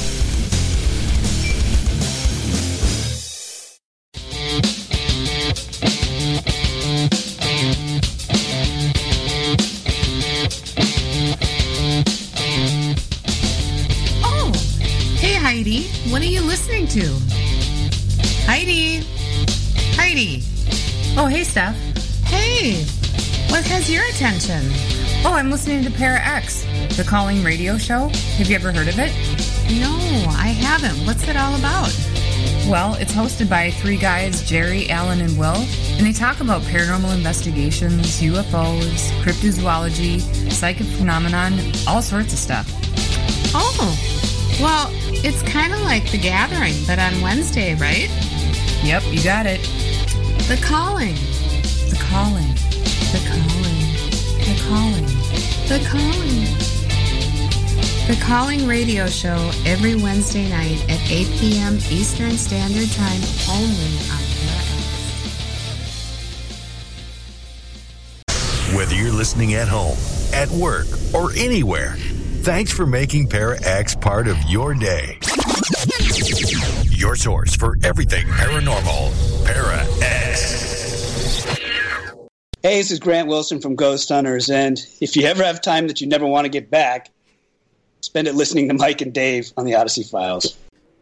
Oh, hey Heidi, what are you listening to? Heidi! Heidi! Oh, hey, Steph. Hey! What has your attention? Oh, I'm listening to Para X, the calling radio show. Have you ever heard of it? No, I haven't. What's it all about? Well, it's hosted by three guys, Jerry, Alan, and Will, and they talk about paranormal investigations, U F Os, cryptozoology, psychic phenomenon, all sorts of stuff. Oh, well, it's kind of like The Gathering, but on Wednesday, right? Yep, you got it. The Calling. The Calling. The Calling. The Calling. The Calling. The Calling radio show every Wednesday night at eight p.m. Eastern Standard Time, only on Para X. Whether you're listening at home, at work, or anywhere, thanks for making Para X part of your day. Your source for everything paranormal, Para X. Hey, this is Grant Wilson from Ghost Hunters, and if you ever have time that you never want to get back, spend it listening to Mike and Dave on the Odyssey Files.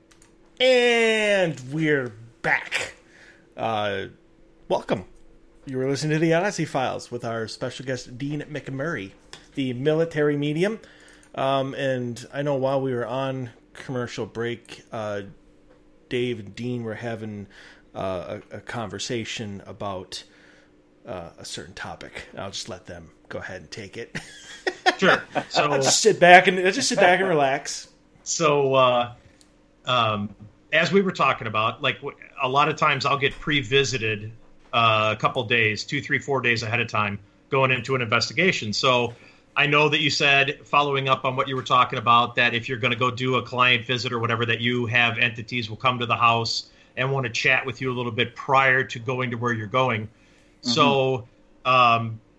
And we're back. Uh, welcome. You were listening to the Odyssey Files with our special guest, Dean McMurray, the military medium. Um, and I know while we were on commercial break, uh, Dave and Dean were having uh, a, a conversation about uh, a certain topic. I'll just let them go ahead and take it. Sure. So I'll just sit back and I'll just sit back and relax. So, uh, um, as we were talking about, like a lot of times I'll get pre-visited uh, a couple days, two, three, four days ahead of time, going into an investigation. So I know that you said, following up on what you were talking about, that if you're going to go do a client visit or whatever, that you have entities will come to the house and want to chat with you a little bit prior to going to where you're going. Mm-hmm. So um,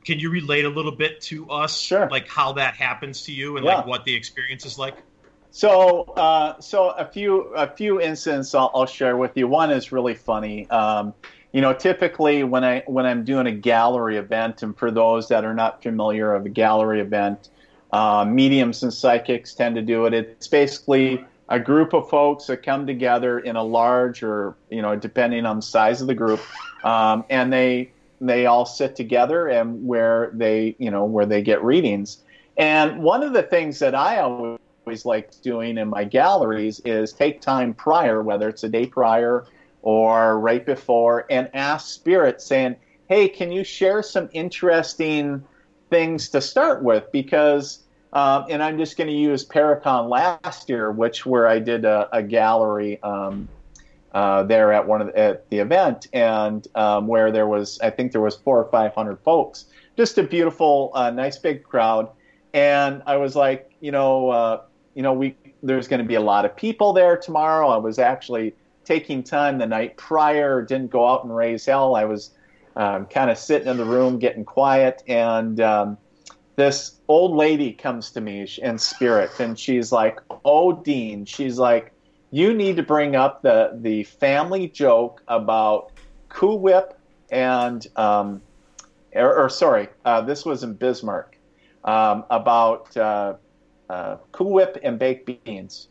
can you relate a little bit to us? Sure. Like how that happens to you and Yeah. like what the experience is like? So, uh, so a few a few incidents I'll, I'll share with you. One is really funny. Um, you know, typically when I when I'm doing a gallery event, and for those that are not familiar of a gallery event, uh, mediums and psychics tend to do it. It's basically a group of folks that come together in a large, or you know, depending on the size of the group, um, and they they all sit together and where they you know where they get readings. And one of the things that I always always liked doing in my galleries is take time prior, whether it's a day prior or right before, and ask spirit saying, hey, can you share some interesting things to start with? Because, um, and I'm just going to use Paracon last year, which where I did a, a gallery um, uh, there at one of the, at the event, and um, where there was, I think there was four or five hundred folks, just a beautiful, uh, nice big crowd. And I was like, you know, uh, you know, we there's going to be a lot of people there tomorrow. I was actually taking time the night prior, didn't go out and raise hell. I was um, kind of sitting in the room, getting quiet, and um, this old lady comes to me in spirit, and she's like, "Oh, Dean," she's like, "you need to bring up the the family joke about Cool Whip and, um, or, or sorry, uh, this was in Bismarck, um, about." Uh, Uh, Cool Whip and baked beans."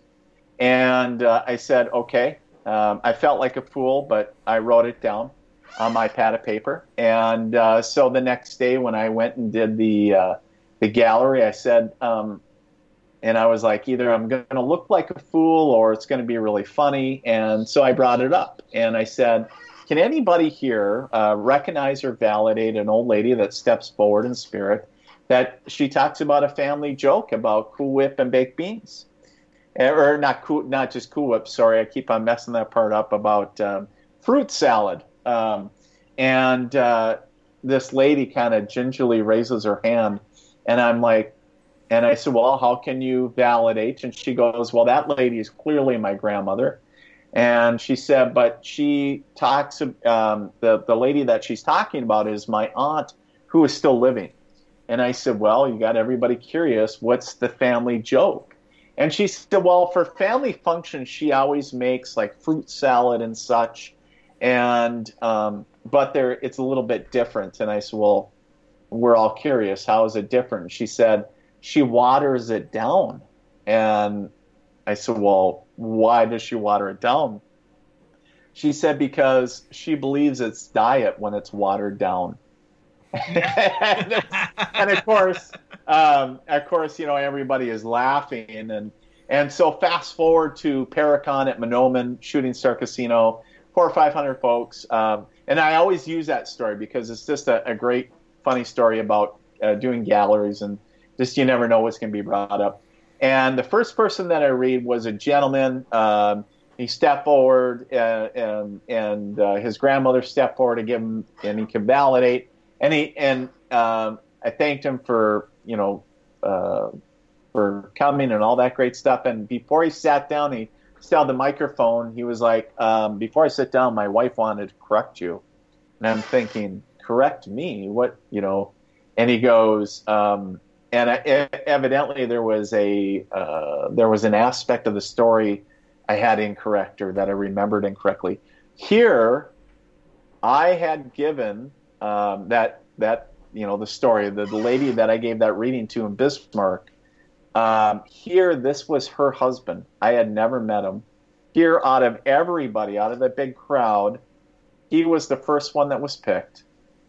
And uh, I said, okay. Um, I felt like a fool, but I wrote it down on my pad of paper. And uh, so the next day when I went and did the uh, the gallery, I said, um, and I was like, either I'm going to look like a fool or it's going to be really funny. And so I brought it up. And I said, can anybody here uh, recognize or validate an old lady that steps forward in spirit that she talks about a family joke about Cool Whip and baked beans? Or not cool, not just Cool Whip, sorry, I keep on messing that part up, about um, fruit salad. Um, and uh, this lady kind of gingerly raises her hand, and I'm like, and I said, well, how can you validate? And she goes, well, that lady is clearly my grandmother. And she said, but she talks, um, the, the lady that she's talking about is my aunt who is still living. And I said, well, you got everybody curious. What's the family joke? And she said, well, for family functions, she always makes like fruit salad and such. And um, but there, it's a little bit different. And I said, well, we're all curious. How is it different? She said, she waters it down. And I said, well, why does she water it down? She said, because she believes it's diet when it's watered down. and, and of course, um, of course, you know, everybody is laughing, and and so fast forward to Paracon at Mahnomen Shooting Star Casino, four or five hundred folks, um, and I always use that story because it's just a, a great, funny story about uh, doing galleries, and just you never know what's going to be brought up. And the first person that I read was a gentleman. Um, he stepped forward, uh, and and uh, his grandmother stepped forward to give him, and he could validate. And he and um, I thanked him for you know uh, for coming and all that great stuff. And before he sat down, he still had the microphone. He was like, um, "Before I sit down, my wife wanted to correct you." And I'm thinking, "Correct me? What you know?" And he goes, um, and I, evidently there was a uh, there was an aspect of the story I had incorrect, or that I remembered incorrectly. Here, I had given. Um, that that you know the story, the, the lady that I gave that reading to in Bismarck. Um, here, this was her husband. I had never met him. Here, out of everybody, out of the big crowd, he was the first one that was picked,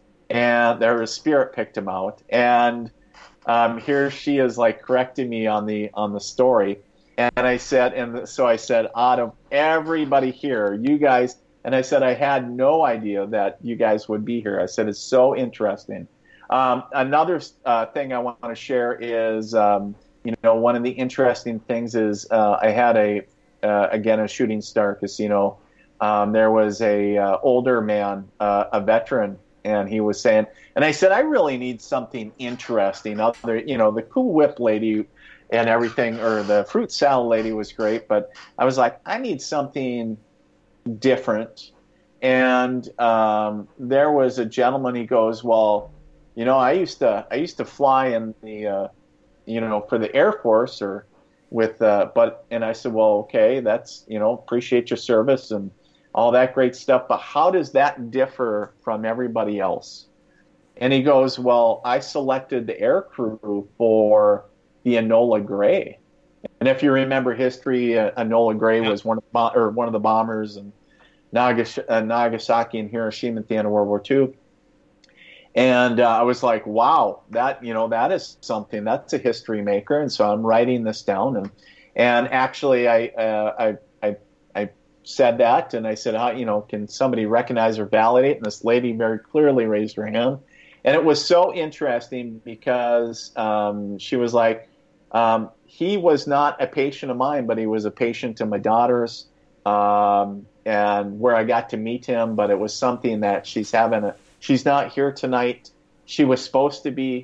and their spirit picked him out. And um, here she is, like correcting me on the on the story. And I said, and so I said, out of everybody here, you guys. And I said, I had no idea that you guys would be here. I said, it's so interesting. Um, another uh, thing I want to share is, um, you know, one of the interesting things is uh, I had a, uh, again, a Shooting Star Casino. Um, there was a uh, older man, uh, a veteran, and he was saying, and I said, I really need something interesting. Other, you know, the Cool Whip lady and everything, or the fruit salad lady was great, but I was like, I need something different. And um, there was a gentleman, he goes, well, you know, I used to I used to fly in the, uh, you know, for the Air Force or with, uh, but and I said, well, okay, that's, you know, appreciate your service and all that great stuff, but how does that differ from everybody else? And he goes, well, I selected the air crew for the Enola Gray. And if you remember history, uh, Enola Gray was one of the, bo- or one of the bombers in Nagas- uh, Nagasaki and Hiroshima at the end of World War Two. And uh, I was like, wow, that, you know, that is something, that's a history maker. And so I'm writing this down. And, and actually I, uh, I, I, I said that, and I said, how, you know, can somebody recognize or validate? And this lady very clearly raised her hand. And it was so interesting because um, she was like, um, he was not a patient of mine, but he was a patient of my daughter's, um, and where I got to meet him. But it was something that she's having a, she's not here tonight. She was supposed to be,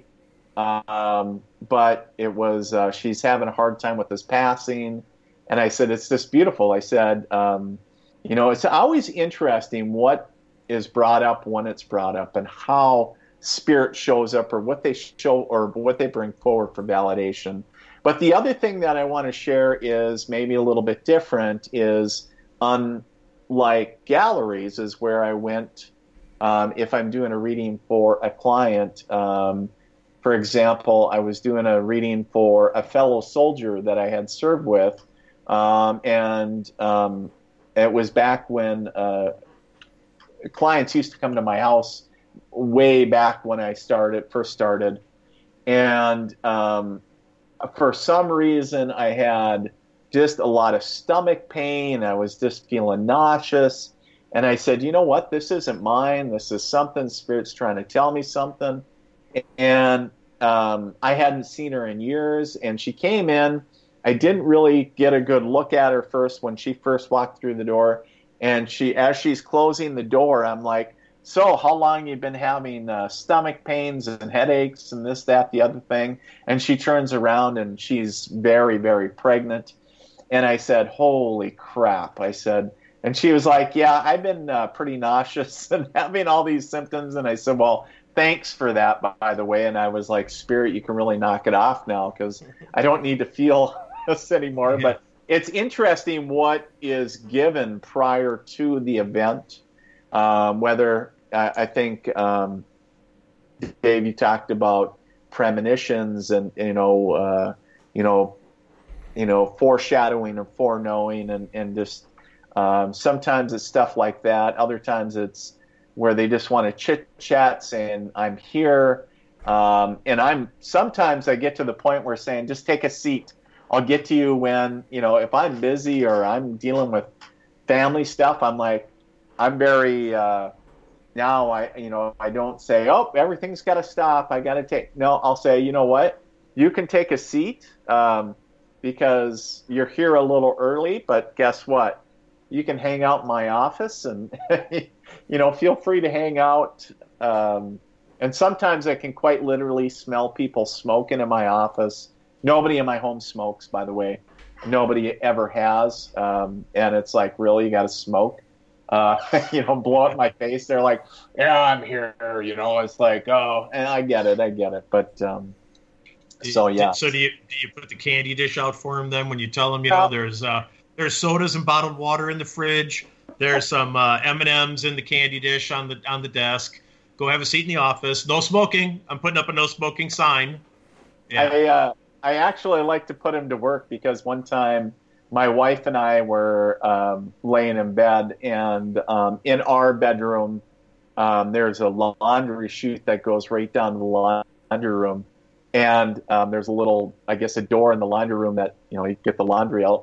um, but it was, uh, she's having a hard time with his passing. And I said, it's just beautiful. I said, um, you know, it's always interesting what is brought up when it's brought up and how spirit shows up or what they show or what they bring forward for validation. But the other thing that I want to share is maybe a little bit different is unlike galleries is where I went um, if I'm doing a reading for a client. Um, for example, I was doing a reading for a fellow soldier that I had served with, um, and um, it was back when uh, clients used to come to my house way back when I started, first started. And um, for some reason, I had just a lot of stomach pain. I was just feeling nauseous. And I said, you know what? This isn't mine. This is something. Spirit's trying to tell me something. And um, I hadn't seen her in years. And she came in. I didn't really get a good look at her first when she first walked through the door. And she, as she's closing the door, I'm like, so how long you been having uh, stomach pains and headaches and this, that, the other thing? And she turns around and she's very, very pregnant. And I said, holy crap. I said, and she was like, yeah, I've been uh, pretty nauseous and having all these symptoms. And I said, well, thanks for that, by the way. And I was like, Spirit, you can really knock it off now because I don't need to feel this anymore. Yeah. But it's interesting what is given prior to the event, um, whether I, I think, um, Dave, you talked about premonitions and, you know, uh, you know, you know, foreshadowing or foreknowing and, and just um, sometimes it's stuff like that. Other times it's where they just want to chit chat saying, I'm here. Um, and I'm sometimes I get to the point where saying, just take a seat. I'll get to you when, you know, if I'm busy or I'm dealing with family stuff, I'm like, I'm very, uh, now I, you know, I don't say, oh, everything's got to stop. I got to take, no, I'll say, you know what, you can take a seat um, because you're here a little early, but guess what? You can hang out in my office and, you know, feel free to hang out. Um, and sometimes I can quite literally smell people smoking in my office. Nobody in my home smokes, by the way. Nobody ever has. Um, and it's like, really, you got to smoke? Uh, you know, blow up my face. They're like, yeah, I'm here. You know, it's like, oh, and I get it. I get it. But um, so, yeah. So do you, do you put the candy dish out for them then when you tell them, you know, there's uh, there's sodas and bottled water in the fridge. There's some uh, M and M's in the candy dish on the on the desk. Go have a seat in the office. No smoking. I'm putting up a no smoking sign. Yeah. I, uh, I actually like to put him to work because one time my wife and I were um, laying in bed, and um, in our bedroom, um, there's a laundry chute that goes right down to the laundry room. And um, there's a little, I guess, a door in the laundry room that, you know, you get the laundry out.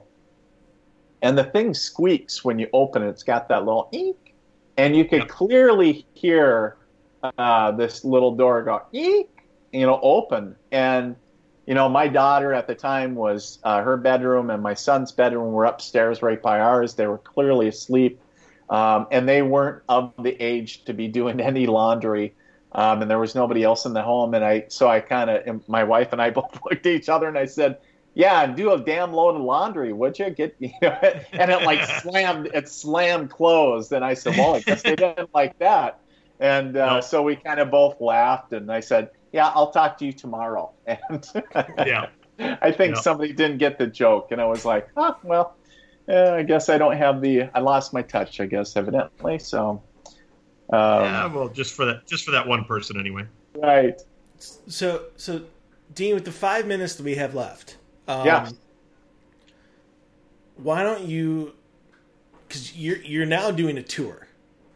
And the thing squeaks when you open it. It's got that little eek. And you can yep. clearly hear uh, this little door go eek, you know, open. And you know, my daughter at the time was uh, her bedroom and my son's bedroom were upstairs right by ours. They were clearly asleep, um, and they weren't of the age to be doing any laundry, um, and there was nobody else in the home. And I, so I kind of, my wife and I both looked at each other and I said, "Yeah, do a damn load of laundry, would you?" Get, you know, and it like slammed, it slammed closed. And I said, "Well, I guess they didn't like that." And uh, No. so we kind of both laughed, and I said, yeah, I'll talk to you tomorrow. And Yeah. I think Yeah. somebody didn't get the joke, and I was like, oh, well, eh, I guess I don't have the, I lost my touch, I guess, evidently. So, um, Yeah, well, just for that, just for that one person, anyway. right. So, so Dean, with the five minutes that we have left, um, Yeah. why don't you? Because you're you're now doing a tour.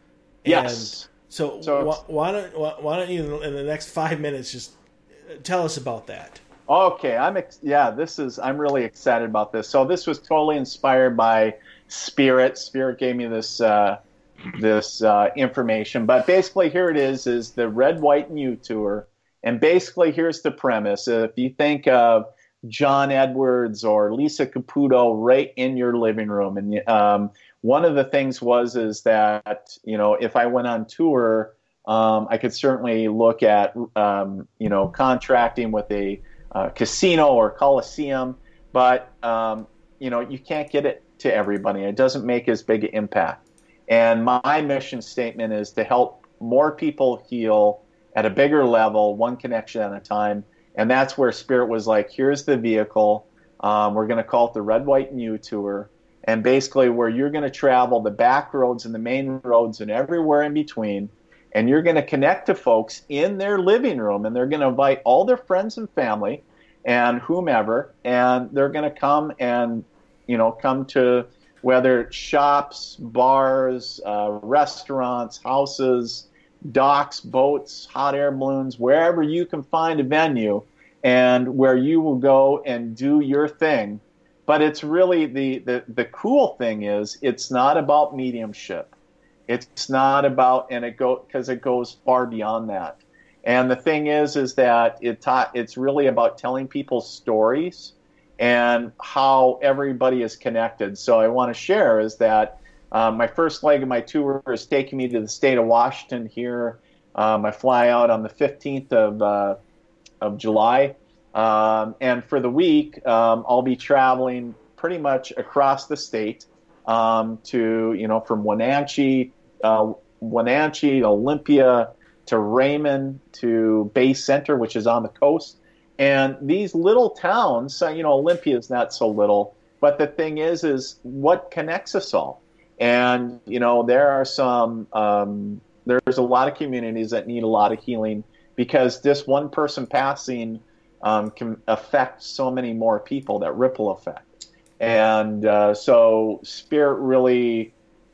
Yes. And so, So why, it's- why don't why, why don't you in the next five minutes just tell us about that? Okay, I'm ex- yeah. This is I'm really excited about this. So this was totally inspired by Spirit. Spirit gave me this uh, this uh, information, but basically here it is: is the Red, White, and You tour. And basically here's the premise: if you think of John Edwards or Lisa Caputo right in your living room, and um, one of the things was is that you know if I went on tour, um, I could certainly look at um, you know contracting with a Uh, casino or coliseum, but um, you know you can't get it to everybody. It doesn't make as big an impact. And my mission statement is to help more people heal at a bigger level, one connection at a time. And that's where Spirit was like, here's the vehicle. Um, we're going to call it the Red, White, and You tour. And basically where you're going to travel the back roads and the main roads and everywhere in between. And you're going to connect to folks in their living room, and they're going to invite all their friends and family and whomever, and they're going to come and, you know, come to whether it's shops, bars, uh, restaurants, houses, docks, boats, hot air balloons, wherever you can find a venue, and where you will go and do your thing. But it's really the, the, the cool thing is it's not about mediumship. It's not about, and it go because it goes far beyond that. And the thing is, is that it ta- it's really about telling people stories and how everybody is connected. So I want to share is that um, my first leg of my tour is taking me to the state of Washington here. Um, I fly out on the fifteenth of uh, of July, um, and for the week um, I'll be traveling pretty much across the state um, to you know from Wenatchee. Uh, Wenatchee, Olympia, to Raymond, to Bay Center, which is on the coast. And these little towns, so, you know, Olympia is not so little, but the thing is, is what connects us all. And, you know, there are some, um, there's a lot of communities that need a lot of healing because this one person passing um, can affect so many more people, that ripple effect. And uh, so Spirit really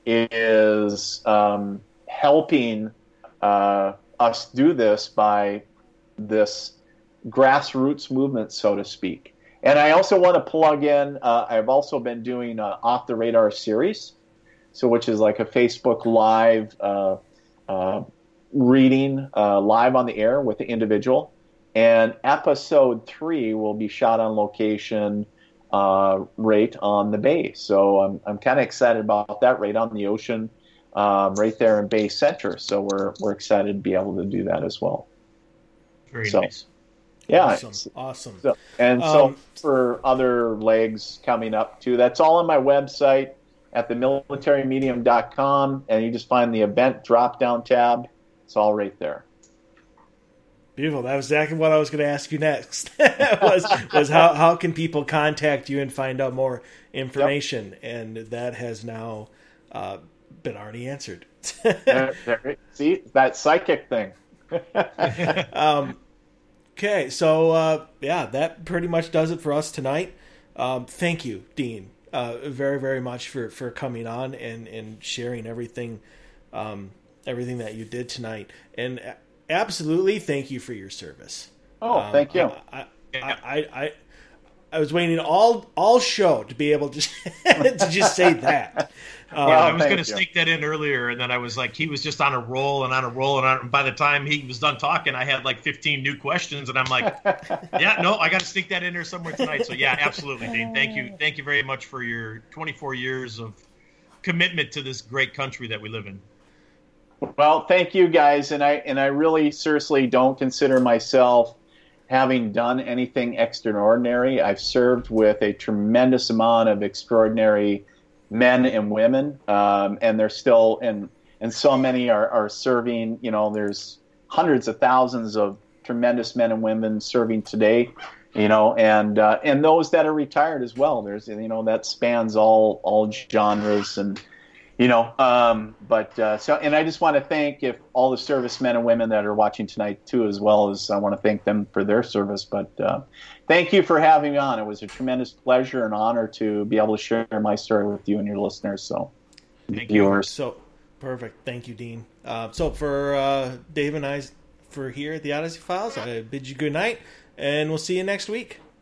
is um, helping uh, us do this by this grassroots movement, so to speak. And I also want to plug in, uh, I've also been doing an Off the Radar series, so which is like a Facebook Live uh, uh, reading uh, live on the air with the individual. And episode three will be shot on location uh, right on the bay. So I'm I'm kind of excited about that, right on the ocean, um, right there in Bay Center. So we're we're excited to be able to do that as well. Very so, nice. Yeah, Awesome. Awesome. So, and so Um, for other legs coming up too, that's all on my website at the military medium dot com, and you just find the event drop down tab. It's all right there. Beautiful. That was exactly what I was going to ask you next. was was how how can people contact you and find out more information? Yep. And that has now uh, been already answered. there, there, see, that psychic thing. um, okay, so uh, yeah, that pretty much does it for us tonight. Um, thank you, Dean, uh, very very much for, for coming on and, and sharing everything um, everything that you did tonight. And absolutely, thank you for your service. Oh, um, thank you. I, I, I, I, I was waiting all all show to be able to to just say that. Um, yeah, I was going to sneak that in earlier, and then I was like, he was just on a roll and on a roll, and, on, and by the time he was done talking, I had like fifteen new questions, and I'm like, yeah, no, I got to sneak that in there somewhere tonight. So yeah, absolutely, Dean. Thank you, thank you very much for your twenty-four years of commitment to this great country that we live in. Well, thank you guys, and I and I really seriously don't consider myself having done anything extraordinary. I've served with a tremendous amount of extraordinary men and women, um, and they're still and and so many are, are serving. You know, there's hundreds of thousands of tremendous men and women serving today. You know, and uh, and those that are retired as well. There's, you know, that spans all all genres, and you know, um, but uh, so and I just want to thank if all the servicemen and women that are watching tonight too, as well as I want to thank them for their service. But uh, thank you for having me on. It was a tremendous pleasure and honor to be able to share my story with you and your listeners. So, thank viewers. You. So perfect. Thank you, Dean. Uh, so for uh, Dave and I, for here at the Odyssey Files, I bid you good night. And we'll see you next week.